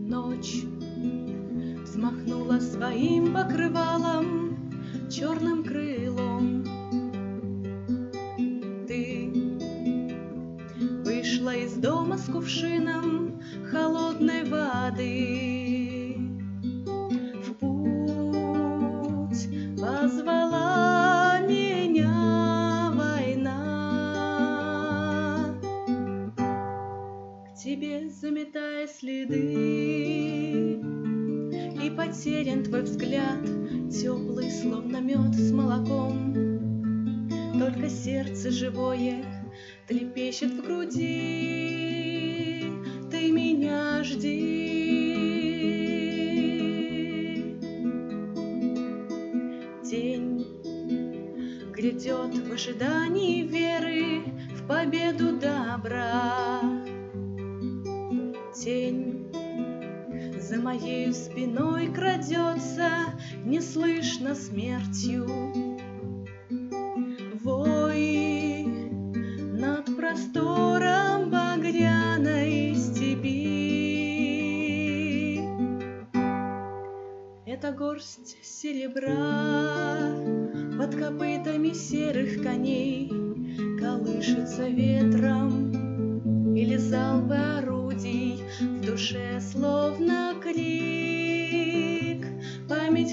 Ночь взмахнула своим покрывалом, черным крылом. Ты вышла из дома с кувшином холодной воды. В путь позвала меня война, к тебе заметая следы. И потерян твой взгляд, теплый, словно мед с молоком. Только сердце живое трепещет в груди. Ты меня жди. День грядет в ожидании веры в победу добра. Тень за моею спиной крадется, неслышно смертью. Вой над простором багряной степи. Это горсть серебра под копытами серых коней колышется ветром, или залпы орудий в душе словно крик. Память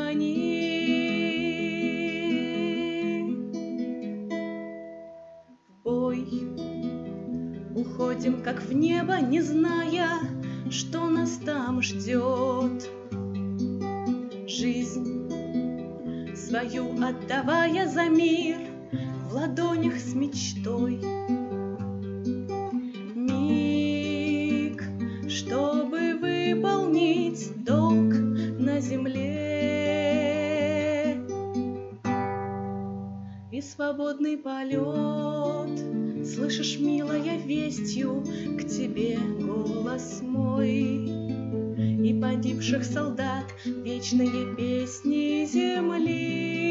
храни. В бой уходим, как в небо, не зная, что нас там ждет. Жизнь свою отдавая за мир в ладонях с мечтой. Миг, чтобы выполнить долг на земле. И свободный полет, слышишь, милая, вестью к тебе голос мой. И погибших солдат вечные песни земли.